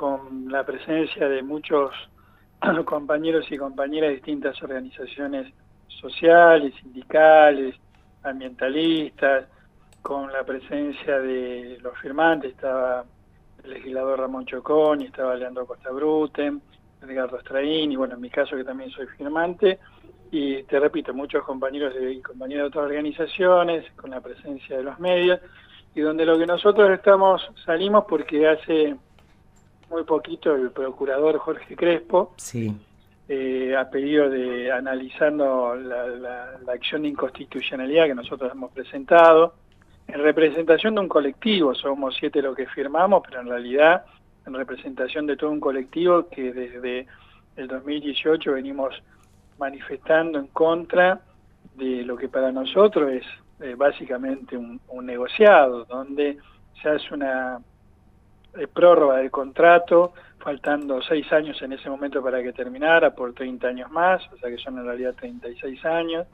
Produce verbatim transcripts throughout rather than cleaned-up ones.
con la presencia de muchos compañeros y compañeras de distintas organizaciones sociales, sindicales, ambientalistas, con la presencia de los firmantes, estaba el legislador Ramón Chocón, estaba Leandro Costa Bruten, Edgardo Straín, y bueno, en mi caso que también soy firmante, y te repito, muchos compañeros y compañeras de otras organizaciones, con la presencia de los medios, y donde lo que nosotros estamos, salimos porque hace muy poquito el procurador Jorge Crespo, Sí. eh, a pedido de, analizando la, la, la acción de inconstitucionalidad que nosotros hemos presentado, en representación de un colectivo, somos siete los que firmamos, pero en realidad en representación de todo un colectivo que desde el dos mil dieciocho venimos manifestando en contra de lo que para nosotros es eh, básicamente un, un negociado, donde se hace una eh, prórroga del contrato, faltando seis años en ese momento para que terminara, por treinta años más, o sea que son en realidad treinta y seis años,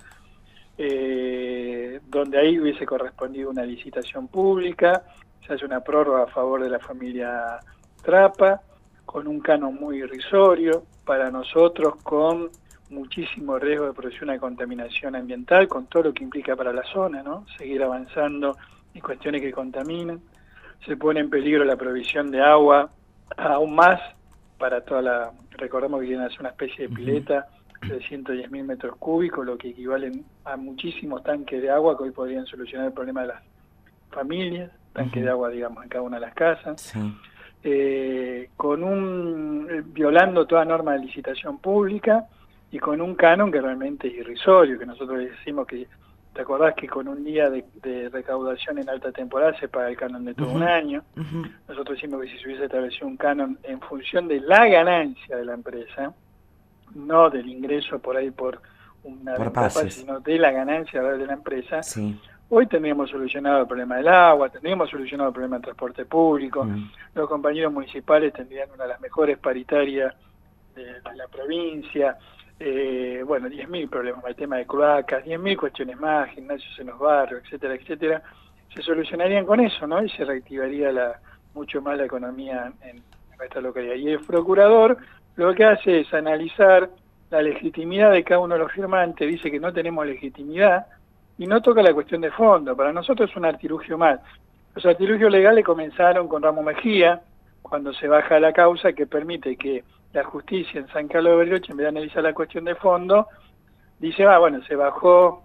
eh, donde ahí hubiese correspondido una licitación pública, se hace una prórroga a favor de la familia Trapa, con un canon muy irrisorio, para nosotros con muchísimo riesgo de producir una contaminación ambiental, con todo lo que implica para la zona, ¿no? Seguir avanzando en cuestiones que contaminan. Se pone en peligro la provisión de agua aún más para toda la... Recordemos que quieren hacer una especie de pileta de ciento diez mil metros cúbicos, lo que equivalen a muchísimos tanques de agua que hoy podrían solucionar el problema de las familias, tanques de Uh-huh. agua, digamos, en cada una de las casas. Sí. Eh, con un violando toda norma de licitación pública y con un canon que realmente es irrisorio, que nosotros decimos que, ¿te acordás que con un día de, de recaudación en alta temporada se paga el canon de todo un Uh-huh. año? Uh-huh. Nosotros decimos que si se hubiese establecido un canon en función de la ganancia de la empresa, no del ingreso por ahí por una Por venta fácil, pases. sino de la ganancia de la empresa, Sí. hoy tendríamos solucionado el problema del agua, tendríamos solucionado el problema del transporte público, Uh-huh. los compañeros municipales tendrían una de las mejores paritarias de, de la provincia, eh, bueno, diez mil problemas, el tema de cloacas, diez mil cuestiones más, gimnasios en los barrios, etcétera, etcétera, se solucionarían con eso, ¿no? Y se reactivaría la, mucho más la economía en, en nuestra localidad. Y el procurador lo que hace es analizar la legitimidad de cada uno de los firmantes, dice que no tenemos legitimidad, y no toca la cuestión de fondo. Para nosotros es un artilugio más. Los artilugios legales comenzaron con Ramos Mejía, cuando se baja la causa que permite que la justicia en San Carlos de Bariloche, en vez de analizar la cuestión de fondo, dice, ah, bueno, se bajó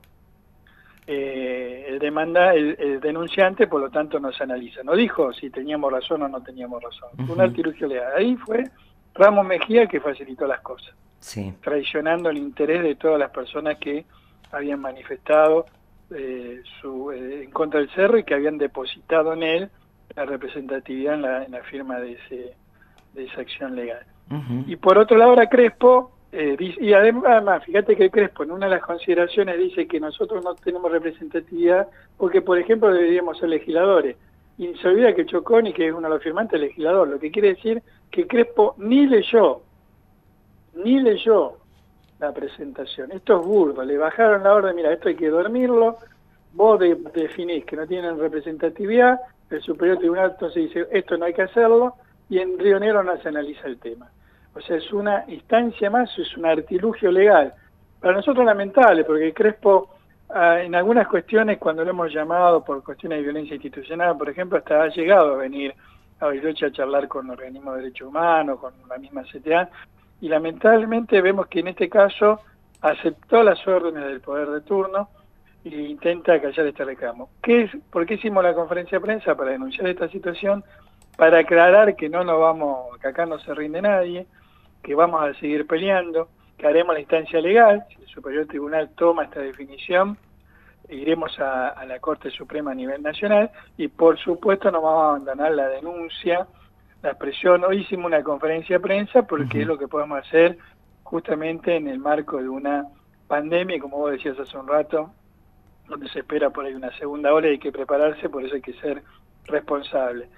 eh, el demanda, el, el denunciante, por lo tanto no se analiza. No dijo si teníamos razón o no teníamos razón. Fue un Uh-huh. artilugio legal. Ahí fue Ramos Mejía que facilitó las cosas, Sí. traicionando el interés de todas las personas que habían manifestado eh, su, eh, en contra del cerro y que habían depositado en él la representatividad en la, en la firma de, ese, de esa acción legal. Uh-huh. Y por otro lado ahora Crespo, eh, dice, y además, fíjate que Crespo en una de las consideraciones dice que nosotros no tenemos representatividad porque, por ejemplo, deberíamos ser legisladores. Y se olvida que Chocón, y que es uno de los firmantes, es legislador, lo que quiere decir que Crespo ni leyó, ni leyó la presentación. Esto es burdo, le bajaron la orden, mira, esto hay que dormirlo, vos de, definís que no tienen representatividad, el Superior Tribunal entonces dice, esto no hay que hacerlo, y en Río Negro no se analiza el tema. O sea, es una instancia más, es un artilugio legal. Para nosotros lamentable, porque Crespo, ah, en algunas cuestiones, cuando lo hemos llamado por cuestiones de violencia institucional, por ejemplo, hasta ha llegado a venir a Bariloche a charlar con organismos de derechos humanos, con la misma C T A, y lamentablemente vemos que en este caso aceptó las órdenes del poder de turno e intenta callar este reclamo. ¿Qué es, ¿Por qué hicimos la conferencia de prensa? Para denunciar esta situación, para aclarar que no nos vamos, que acá no se rinde nadie, que vamos a seguir peleando, que haremos la instancia legal, si el Superior Tribunal toma esta definición, iremos a, a la Corte Suprema a nivel nacional y por supuesto no vamos a abandonar la denuncia, la expresión. Hoy hicimos una conferencia de prensa porque Uh-huh. es lo que podemos hacer justamente en el marco de una pandemia, como vos decías hace un rato, donde se espera por ahí una segunda ola y hay que prepararse, por eso hay que ser responsable.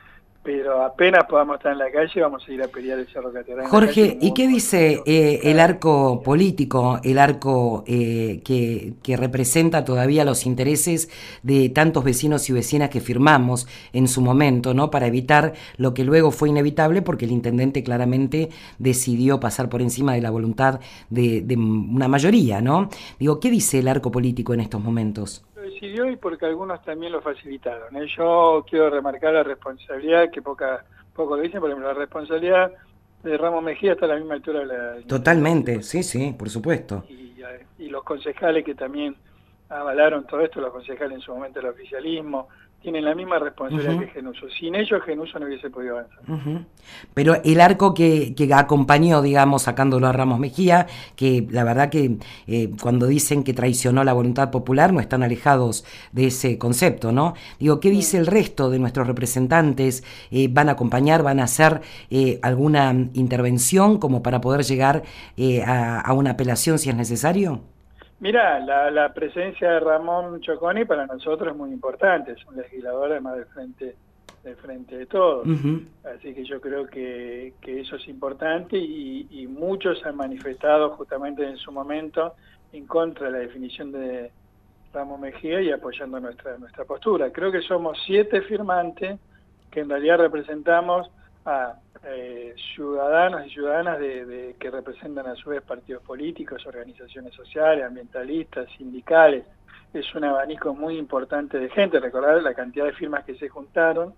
pero apenas podamos estar en la calle vamos a ir a pelear el Cerro Catedral. Jorge, ¿y qué dice eh, el arco político, el arco eh, que, que representa todavía los intereses de tantos vecinos y vecinas que firmamos en su momento, ¿no? Para evitar lo que luego fue inevitable, porque el intendente claramente decidió pasar por encima de la voluntad de, de una mayoría, ¿no? Digo, ¿qué dice el arco político en estos momentos? Lo decidió y porque algunos también lo facilitaron, ¿eh? Yo quiero remarcar la responsabilidad, que poca, poco lo dicen, por ejemplo, la responsabilidad de Ramos Mejía está a la misma altura de la intendencia. Totalmente, sí, sí, por supuesto. Y, y los concejales que también avalaron todo esto, los concejales en su momento del oficialismo, tienen la misma responsabilidad Uh-huh. que Genuso. Sin ellos, Genuso no hubiese podido avanzar. Uh-huh. Pero el arco que, que acompañó, digamos, sacándolo a Ramos Mejía, que la verdad que eh, cuando dicen que traicionó la voluntad popular, no están alejados de ese concepto, ¿no? Digo, ¿qué dice el resto de nuestros representantes? Eh, ¿Van a acompañar, van a hacer eh, alguna intervención como para poder llegar eh, a, a una apelación si es necesario? Mira, la, la presencia de Ramón Choconi para nosotros es muy importante, es un legislador además del frente, del frente de todos. Uh-huh. Así que yo creo que, que eso es importante y, y muchos han manifestado justamente en su momento en contra de la definición de Ramos Mejía y apoyando nuestra, nuestra postura. Creo que somos siete firmantes que en realidad representamos a eh, ciudadanos y ciudadanas de, de, que representan a su vez partidos políticos, organizaciones sociales, ambientalistas, sindicales. Es un abanico muy importante de gente, recordar la cantidad de firmas que se juntaron,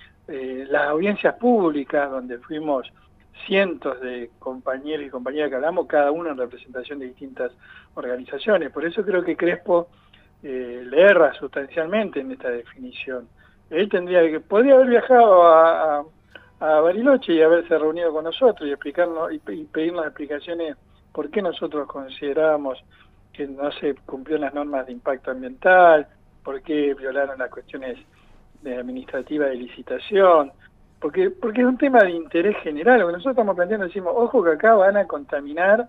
eh, las audiencias públicas donde fuimos cientos de compañeros y compañeras que hablamos, cada uno en representación de distintas organizaciones. Por eso creo que Crespo eh, le erra sustancialmente en esta definición. Él tendría que, podría haber viajado a, a a Bariloche y haberse reunido con nosotros y explicarnos y, y pedirnos explicaciones por qué nosotros considerábamos que no se cumplieron las normas de impacto ambiental, por qué violaron las cuestiones de administrativas de licitación, porque porque es un tema de interés general. Lo que nosotros estamos planteando, decimos, ojo que acá van a contaminar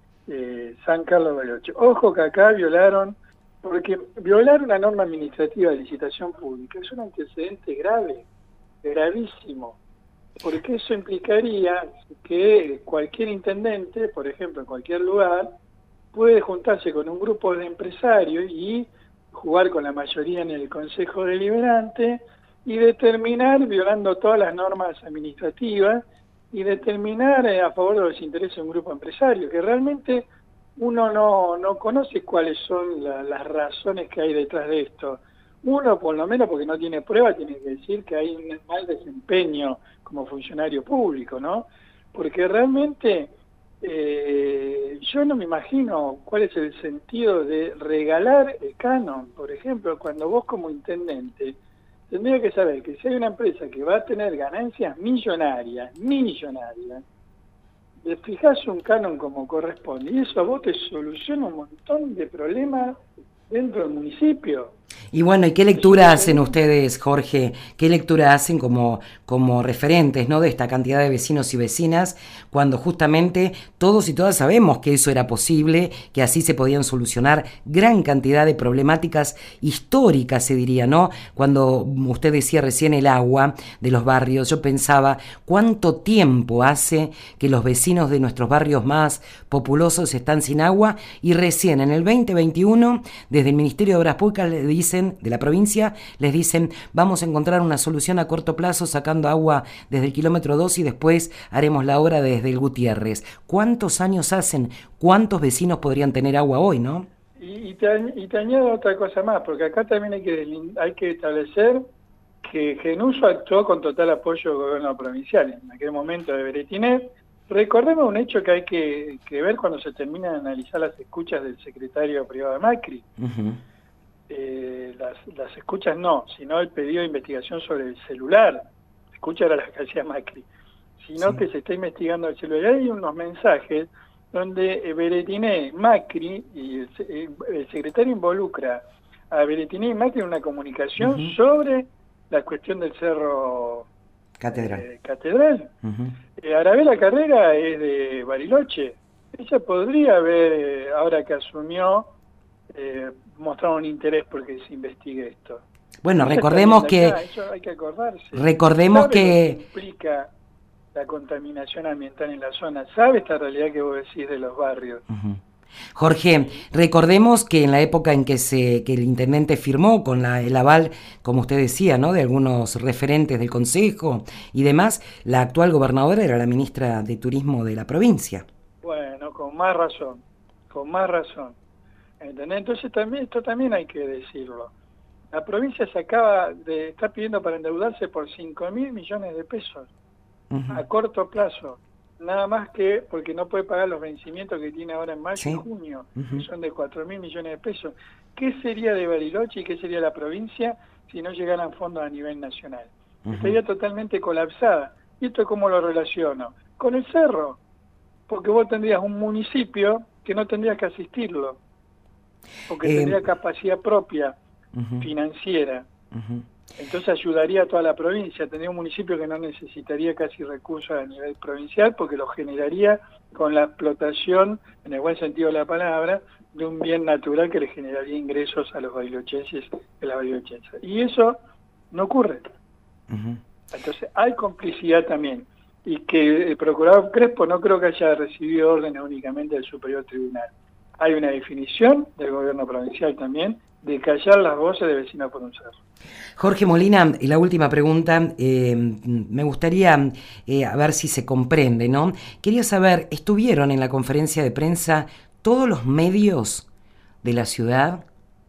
eh, San Carlos de Bariloche, ojo que acá violaron, porque violar una norma administrativa de licitación pública es un antecedente grave, gravísimo. Porque eso implicaría que cualquier intendente, por ejemplo, en cualquier lugar, puede juntarse con un grupo de empresarios y jugar con la mayoría en el Consejo Deliberante y determinar, violando todas las normas administrativas, y determinar eh, a favor de los intereses de un grupo empresario, que realmente uno no, no conoce cuáles son la, las razones que hay detrás de esto. Uno, por lo menos porque no tiene prueba, tiene que decir que hay un mal desempeño como funcionario público, ¿no? Porque realmente eh, yo no me imagino cuál es el sentido de regalar el canon. Por ejemplo, cuando vos como intendente tendría que saber que si hay una empresa que va a tener ganancias millonarias, millonarias, le fijás un canon como corresponde y eso a vos te soluciona un montón de problemas dentro del municipio. Y bueno, ¿y qué lectura hacen ustedes, Jorge? ¿Qué lectura hacen como, como referentes, ¿no?, de esta cantidad de vecinos y vecinas, cuando justamente todos y todas sabemos que eso era posible, que así se podían solucionar gran cantidad de problemáticas históricas, se diría, ¿no? Cuando usted decía recién el agua de los barrios, yo pensaba cuánto tiempo hace que los vecinos de nuestros barrios más populosos están sin agua y recién en el veinte veintiuno, desde el Ministerio de Obras Públicas le dicen, de la provincia, les dicen, vamos a encontrar una solución a corto plazo sacando agua desde el kilómetro dos y después haremos la obra desde el Gutiérrez. ¿Cuántos años hacen? ¿Cuántos vecinos podrían tener agua hoy, no? Y, y, te, y te añado otra cosa más, porque acá también hay que, hay que establecer que Genuso actuó con total apoyo del gobierno provincial. En aquel momento de Beretinet, recordemos un hecho que hay que, que ver cuando se termina de analizar las escuchas del secretario privado de Macri. Uh-huh. Eh, las, las escuchas no, sino el pedido de investigación sobre el celular. Escucha era la que hacía Macri, sino sí, que se está investigando el celular. Hay unos mensajes donde Beretinet, Macri y el, el secretario involucra a Beretinet y Macri en una comunicación uh-huh. sobre la cuestión del Cerro Catedral. Eh, Catedral. Uh-huh. eh, Arabela Carrera es de Bariloche. Ella podría haber, ahora que asumió, Eh, mostrar un interés porque se investigue esto. Bueno, Eso está recordemos bien que acá, eso hay que acordarse. recordemos ¿Sabe que lo que implica la contaminación ambiental en la zona? ¿Sabe esta realidad que vos decís de los barrios? Ujú. Jorge, Y, recordemos que en la época en que se que el intendente firmó con la, el aval, como usted decía, ¿no? De algunos referentes del consejo y demás, la actual gobernadora era la ministra de Turismo de la provincia. bueno, con más razón, con más razón. ¿Entendés? Entonces también esto también hay que decirlo. La provincia se acaba de estar pidiendo para endeudarse por cinco mil millones de pesos Ujú. a corto plazo. Nada más que porque no puede pagar los vencimientos que tiene ahora en mayo y Sí. junio, que Ujú. son de cuatro mil millones de pesos. ¿Qué sería de Bariloche y qué sería la provincia si no llegaran fondos a nivel nacional? Ujú. Estaría totalmente colapsada. ¿Y esto cómo lo relaciono? Con el cerro, porque vos tendrías un municipio que no tendrías que asistirlo, porque Eh, tendría capacidad propia ujú. financiera. Ujú. Entonces ayudaría a toda la provincia, tendría un municipio que no necesitaría casi recursos a nivel provincial porque lo generaría con la explotación, en el buen sentido de la palabra, de un bien natural que le generaría ingresos a los barilochenses de la barilochense. Y eso no ocurre. Ujú. Entonces hay complicidad también. Y que el procurador Crespo no creo que haya recibido órdenes únicamente del Superior Tribunal. Hay una definición del gobierno provincial también de callar las voces de vecinos por un cerro. Jorge Molina, y la última pregunta, eh, me gustaría eh, a ver si se comprende, ¿no? Quería saber, ¿estuvieron en la conferencia de prensa todos los medios de la ciudad?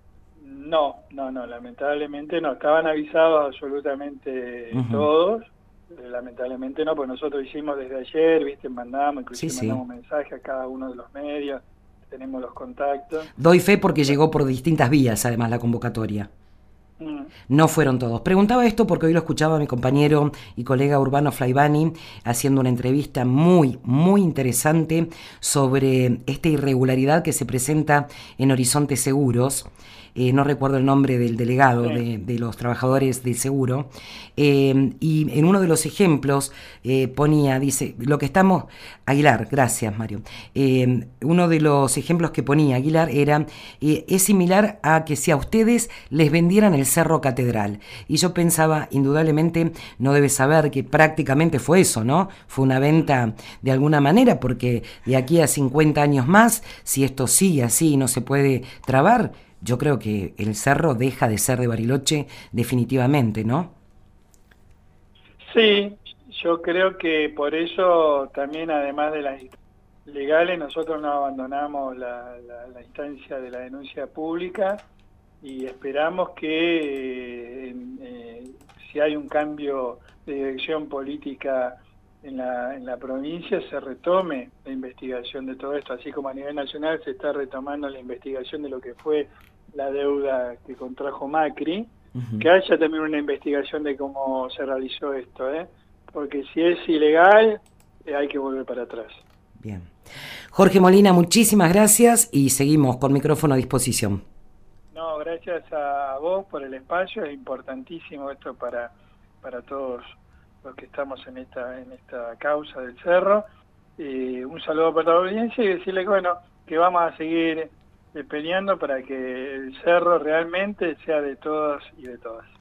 No, no, no, lamentablemente no. Estaban avisados absolutamente Ujú. todos. Eh, Lamentablemente no, pues nosotros hicimos desde ayer, viste, mandamos, Sí, inclusive sí. mandamos mensaje a cada uno de los medios, tenemos los contactos. Doy fe porque Bueno, llegó por distintas vías, además, la convocatoria. mm, No fueron todos. Preguntaba esto porque hoy lo escuchaba mi compañero y colega Urbano Flaivani haciendo una entrevista muy, muy interesante sobre esta irregularidad que se presenta en Horizonte Seguros. Eh, no recuerdo el nombre del delegado sí. de, de los trabajadores del seguro, eh, y en uno de los ejemplos eh, ponía, dice, lo que estamos, Aguilar, gracias Mario, eh, uno de los ejemplos que ponía Aguilar era, eh, es similar a que si a ustedes les vendieran el Cerro Catedral, y yo pensaba, indudablemente no debes saber que prácticamente fue eso, ¿no? Fue una venta de alguna manera, porque de aquí a cincuenta años más, si esto sigue así y no se puede trabar, yo creo que el cerro deja de ser de Bariloche definitivamente, ¿no? Sí, yo creo que por eso también, además de las instancias legales, nosotros no abandonamos la, la, la instancia de la denuncia pública y esperamos que eh, eh, si hay un cambio de dirección política en la, en la provincia se retome la investigación de todo esto, así como a nivel nacional se está retomando la investigación de lo que fue la deuda que contrajo Macri, Uh-huh. que haya también una investigación de cómo se realizó esto, ¿eh? Porque si es ilegal, eh, hay que volver para atrás. Bien. Jorge Molina, muchísimas gracias y seguimos con micrófono a disposición. No, gracias a vos por el espacio, es importantísimo esto para, para todos los que estamos en esta, en esta causa del cerro. Eh, un saludo para la audiencia y decirle que bueno, que vamos a seguir eh, peleando para que el cerro realmente sea de todos y de todas.